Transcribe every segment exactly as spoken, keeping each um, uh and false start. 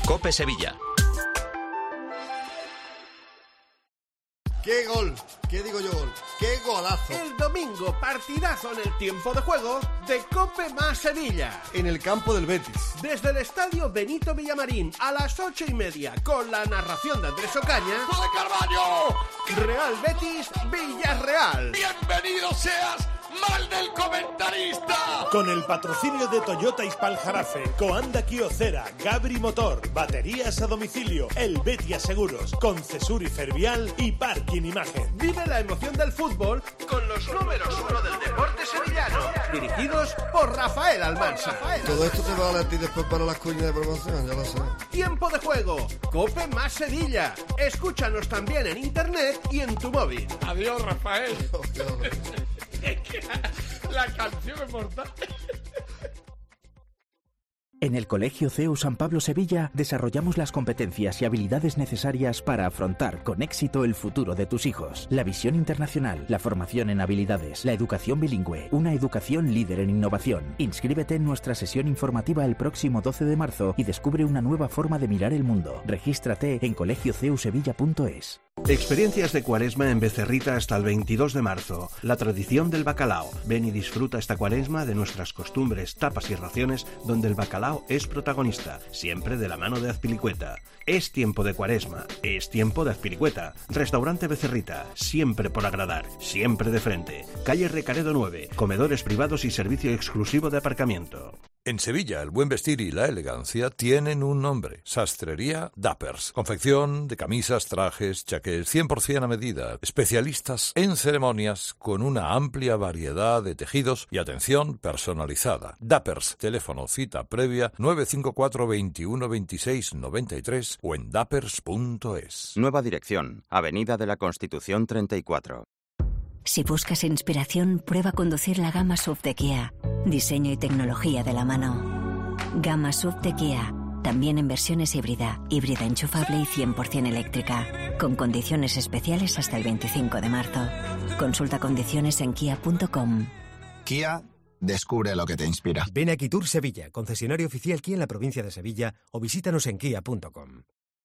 COPE Sevilla. ¡Qué gol! ¿Qué digo yo gol? ¡Qué golazo! El domingo, partidazo en el tiempo de juego de COPE más Sevilla. En el campo del Betis. Desde el estadio Benito Villamarín a las ocho y media, con la narración de Andrés Ocaña. ¡Gol de Carvalho! Real Betis, Villarreal. ¡Bienvenido seas! ¡Mal del comentarista! Con el patrocinio de Toyota Ispal-Jarafe, Coanda Kyocera, Gabri Motor, baterías a domicilio, El Betia Seguros, Concesur y Fervial y Parking Imagen. Vive la emoción del fútbol con los números uno del deporte sevillano, dirigidos por Rafael Almansa. Todo esto te vale a ti después para las cuñas de promoción, ya lo sé. Tiempo de juego, COPE más Sevilla. Escúchanos también en internet y en tu móvil. Adiós, Rafael. Oh, qué horror. La canción es mortal. En el Colegio C E U San Pablo Sevilla desarrollamos las competencias y habilidades necesarias para afrontar con éxito el futuro de tus hijos. La visión internacional, la formación en habilidades, la educación bilingüe, una educación líder en innovación. Inscríbete en nuestra sesión informativa el próximo doce de marzo y descubre una nueva forma de mirar el mundo. Regístrate en colegio ceusevilla punto es. Experiencias de Cuaresma en Becerrita hasta el veintidós de marzo. La tradición del bacalao. Ven y disfruta esta Cuaresma de nuestras costumbres, tapas y raciones donde el bacalao es protagonista, siempre de la mano de Azpilicueta. Es tiempo de Cuaresma, es tiempo de Azpilicueta. Restaurante Becerrita, siempre por agradar, siempre de frente. Calle Recaredo nueve, comedores privados y servicio exclusivo de aparcamiento. En Sevilla, el buen vestir y la elegancia tienen un nombre: Sastrería Dappers. Confección de camisas, trajes, chaqués, cien por ciento a medida. Especialistas en ceremonias con una amplia variedad de tejidos y atención personalizada. Dappers. Teléfono cita previa nueve cinco cuatro, veintiuno, veintiséis, noventa y tres o en dappers punto es. Nueva dirección. Avenida de la Constitución treinta y cuatro. Si buscas inspiración, prueba conducir la gama S U V de Kia. Diseño y tecnología de la mano. Gama S U V de Kia. También en versiones híbrida, híbrida enchufable y cien por ciento eléctrica. Con condiciones especiales hasta el veinticinco de marzo. Consulta condiciones en kia punto com. Kia, descubre lo que te inspira. Ven a Quitur Sevilla, concesionario oficial Kia en la provincia de Sevilla, o visítanos en kia punto com.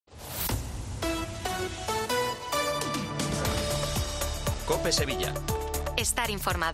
COPE Sevilla. Estar informado.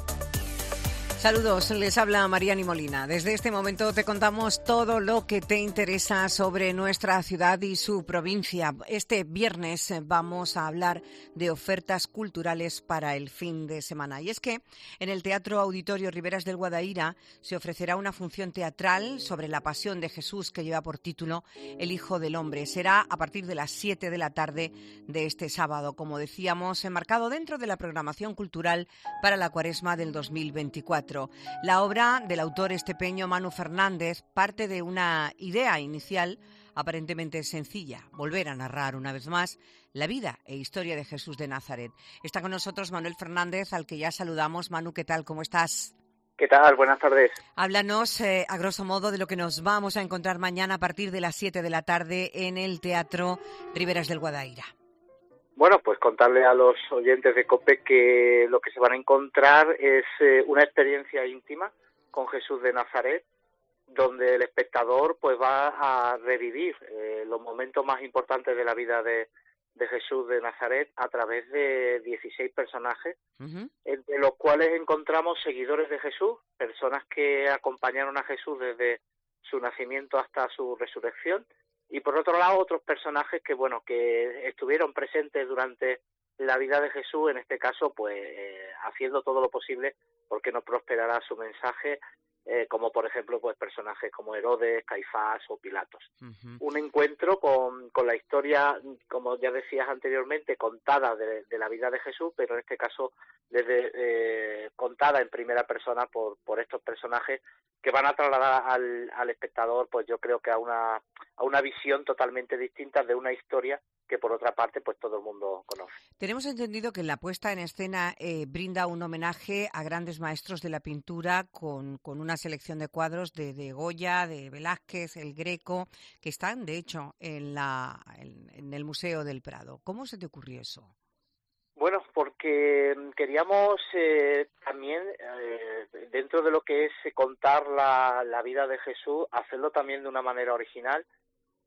Saludos, les habla Mariani Molina. Desde este momento te contamos todo lo que te interesa sobre nuestra ciudad y su provincia. Este viernes vamos a hablar de ofertas culturales para el fin de semana. Y es que en el Teatro Auditorio Riberas del Guadaira se ofrecerá una función teatral sobre la pasión de Jesús que lleva por título El Hijo del Hombre. Será a partir de las siete de la tarde de este sábado, como decíamos, enmarcado dentro de la programación cultural para la Cuaresma del dos mil veinticuatro. La obra del autor estepeño Manu Fernández parte de una idea inicial aparentemente sencilla: volver a narrar una vez más la vida e historia de Jesús de Nazaret. Está con nosotros Manuel Fernández, al que ya saludamos. Manu, ¿qué tal? ¿Cómo estás? ¿Qué tal? Buenas tardes. Háblanos, eh, a grosso modo, de lo que nos vamos a encontrar mañana a partir de las siete de la tarde en el Teatro Riberas del Guadaira. Bueno, pues contarle a los oyentes de COPE que lo que se van a encontrar es eh, una experiencia íntima con Jesús de Nazaret, donde el espectador pues va a revivir eh, los momentos más importantes de la vida de, de Jesús de Nazaret a través de dieciséis personajes, uh-huh. entre los cuales encontramos seguidores de Jesús, personas que acompañaron a Jesús desde su nacimiento hasta su resurrección, y por otro lado otros personajes que bueno que estuvieron presentes durante la vida de Jesús, en este caso pues eh, haciendo todo lo posible porque no prosperara su mensaje, eh, como por ejemplo pues personajes como Herodes, Caifás o Pilatos. Uh-huh. Un encuentro con, con la historia, como ya decías anteriormente, contada de, de la vida de Jesús, pero en este caso desde eh, contada en primera persona por, por estos personajes que van a trasladar al, al espectador, pues yo creo que a una a una visión totalmente distinta de una historia que por otra parte pues todo el mundo conoce. Tenemos entendido que la puesta en escena eh, brinda un homenaje a grandes maestros de la pintura con, con una selección de cuadros de, de Goya, de Velázquez, el Greco, que están de hecho en, la, en, en el Museo del Prado. ¿Cómo se te ocurrió eso? Bueno, porque queríamos eh, también, eh, dentro de lo que es contar la, la vida de Jesús, hacerlo también de una manera original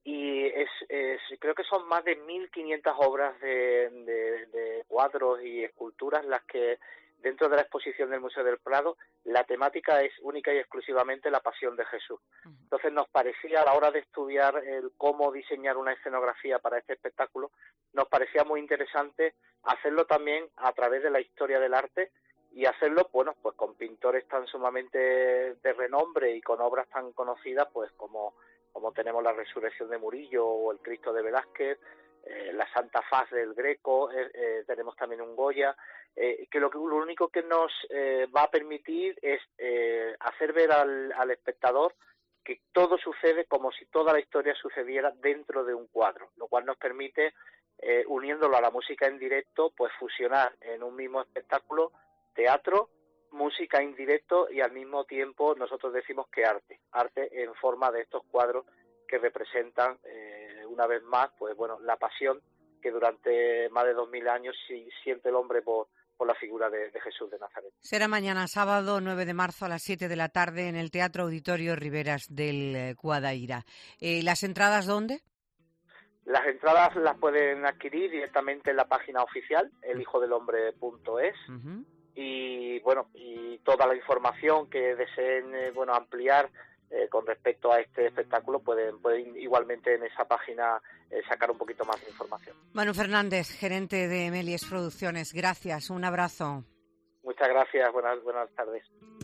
y es, es creo que son más de mil quinientas obras de, de, de cuadros y esculturas las que dentro de la exposición del Museo del Prado la temática es única y exclusivamente la Pasión de Jesús. Entonces nos parecía, a la hora de estudiar el cómo diseñar una escenografía para este espectáculo, nos parecía muy interesante hacerlo también a través de la historia del arte y hacerlo, bueno, pues con pintores tan sumamente de renombre y con obras tan conocidas, pues como, como tenemos la Resurrección de Murillo o el Cristo de Velázquez, eh, la Santa Faz del Greco, eh, eh, tenemos también un Goya, eh, que lo, que lo único que nos eh, va a permitir es eh, hacer ver al, al espectador que todo sucede como si toda la historia sucediera dentro de un cuadro, lo cual nos permite, eh, uniéndolo a la música en directo, pues fusionar en un mismo espectáculo teatro, música en directo y al mismo tiempo nosotros decimos que arte, arte en forma de estos cuadros que representan eh, una vez más, pues bueno, la pasión que durante más de dos mil años sí, siente el hombre por, por la figura de, de Jesús de Nazaret. Será mañana sábado nueve de marzo a las siete de la tarde en el Teatro Auditorio Riberas del eh, Guadaira. Eh, ¿Las entradas dónde? Las entradas las pueden adquirir directamente en la página oficial, el hijo del hombre punto es. Uh-huh. Y bueno, y toda la información que deseen eh, bueno ampliar eh, con respecto a este espectáculo pueden, pueden igualmente en esa página eh, sacar un poquito más de información. Manu Fernández, gerente de Melies Producciones, gracias, un abrazo. Muchas gracias, buenas, buenas tardes.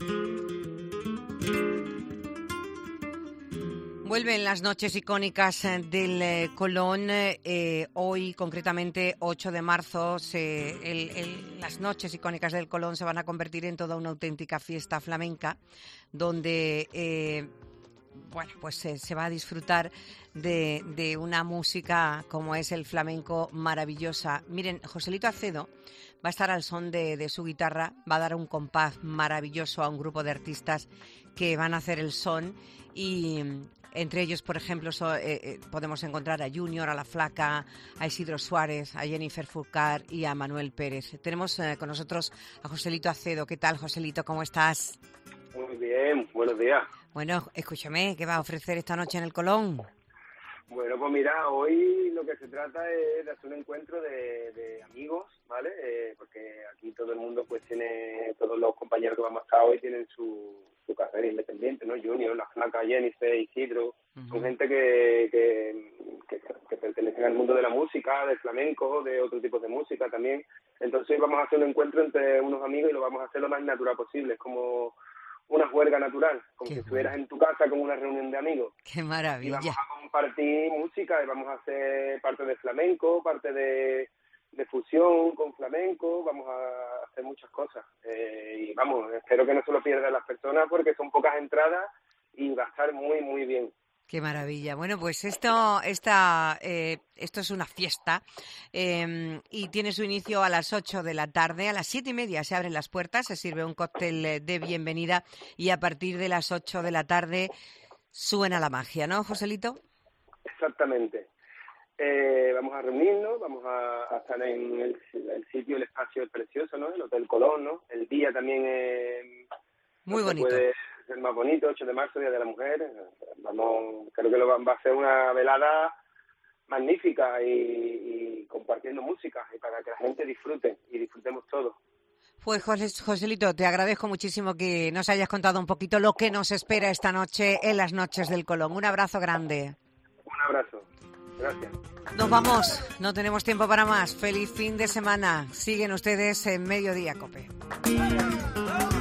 Vuelven las noches icónicas del eh, Colón. Eh, hoy, concretamente, ocho de marzo, se, el, el, las noches icónicas del Colón se van a convertir en toda una auténtica fiesta flamenca, donde eh, bueno, pues eh, se va a disfrutar de, de una música como es el flamenco maravillosa. Miren, Joselito Acedo va a estar al son de, de su guitarra, va a dar un compás maravilloso a un grupo de artistas que van a hacer el son y... Entre ellos, por ejemplo, so, eh, eh, podemos encontrar a Junior, a La Flaca, a Isidro Suárez, a Jennifer Furcar y a Manuel Pérez. Tenemos eh, con nosotros a Joselito Acedo. ¿Qué tal, Joselito? ¿Cómo estás? Muy bien, buenos días. Bueno, escúchame, ¿qué va a ofrecer esta noche en el Colón? Bueno, pues mira, hoy lo que se trata es de hacer un encuentro de, de amigos, ¿vale? Eh, porque aquí todo el mundo pues tiene, todos los compañeros que vamos a estar hoy tienen su, su carrera independiente, ¿no? Junior, La Flaca, Jennifer, Isidro, uh-huh. Son gente que, que, que, que pertenecen al mundo de la música, del flamenco, de otro tipo de música también. Entonces vamos a hacer un encuentro entre unos amigos y lo vamos a hacer lo más natural posible, es como una juerga natural, como Qué si estuvieras bueno. en tu casa con una reunión de amigos. ¡Qué maravilla! Y vamos a compartir música y vamos a hacer parte de flamenco, parte de, de fusión con flamenco, vamos a hacer muchas cosas. Eh, y vamos, espero que no se lo pierdan las personas porque son pocas entradas y va a estar muy, muy bien. Qué maravilla. Bueno, pues esto, esta, eh, esto es una fiesta eh, y tiene su inicio a las ocho de la tarde. A las siete y media se abren las puertas, se sirve un cóctel de bienvenida y a partir de las ocho de la tarde suena la magia, ¿no, Joselito? Exactamente. Eh, vamos a reunirnos, vamos a, a estar en el, el sitio, el espacio es precioso, ¿no? El Hotel Colón, ¿no? El día también es... Muy bonito. Puede ser más bonito, ocho de marzo, Día de la Mujer. Vamos, creo que lo va, va a ser una velada magnífica y, y compartiendo música y para que la gente disfrute y disfrutemos todos. Pues José, Joselito, te agradezco muchísimo que nos hayas contado un poquito lo que nos espera esta noche en las noches del Colón. Un abrazo grande. Un abrazo. Gracias. Nos vamos, no tenemos tiempo para más. Feliz fin de semana. Siguen ustedes en Mediodía Cope.